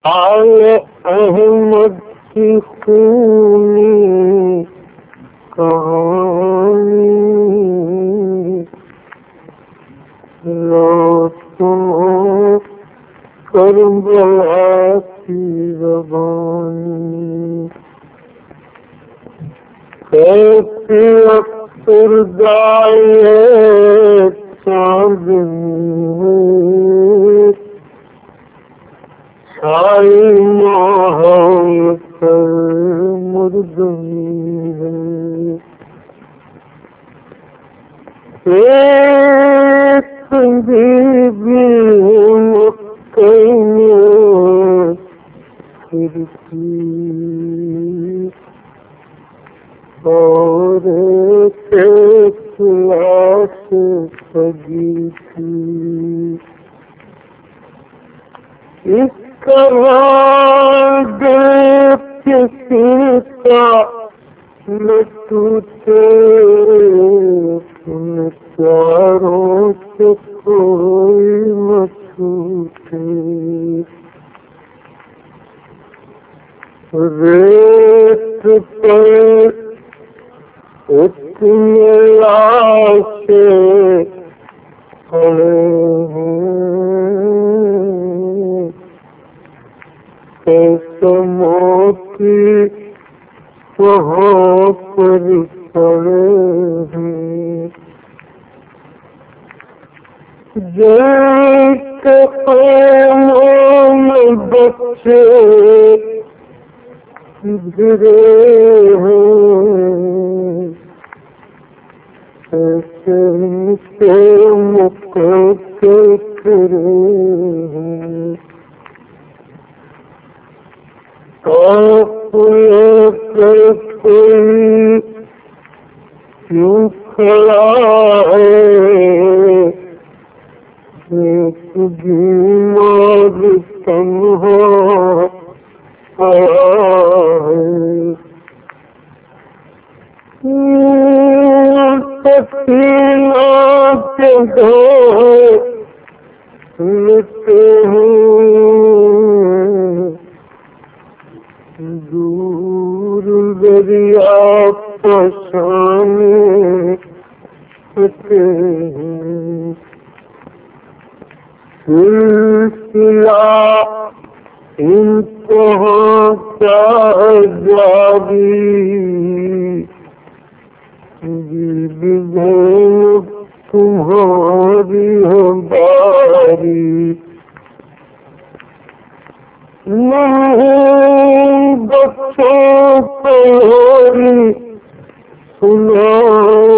आए अहमद की खूनी कहानी लो सुनो करबला की ज़बानी कैसी अक्सर जाए चांदनी छाई माहौल पर मुर्दनी है एक बीबी मुक्कैने फिरती और एक लाश सजी थी। इस तरह किसी का न टूटे उन प्यारों से कोई न छूटे। रेत पर इतने लाशें पड़े हैं कैसे मोती वहाँ पर पड़े हैं। जैसे ख़ैमों में बच्चे गिरे हैं ऐसे उनके मुक़द्दर फिरे हैं। लेकर कोई क्यों खड़ा है एक बीमार तन्हा आया है। पसीना के धोए लेते हैं दूर दरिया पशाने होते हैं। सिलसिला इंतहा क्या जारी बीबी ज़ैनब तुम्हारी है बारी। नहीं बच्चों को लोरी सुनाओ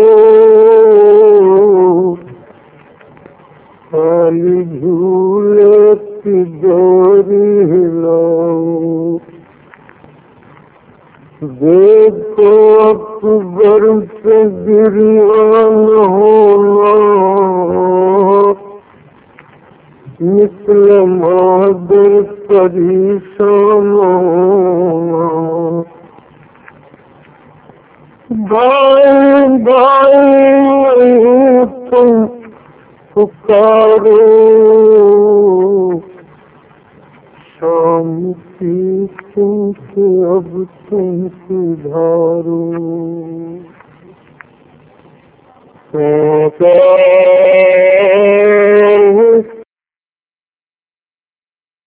खाली झूले की डोरी हिलाओ। देखो अकबर से गिरवान होना मिसल मादर परेशान होना। भाई भाई तुम पुकारो शाम की तुमसे अब तुम सुधारो।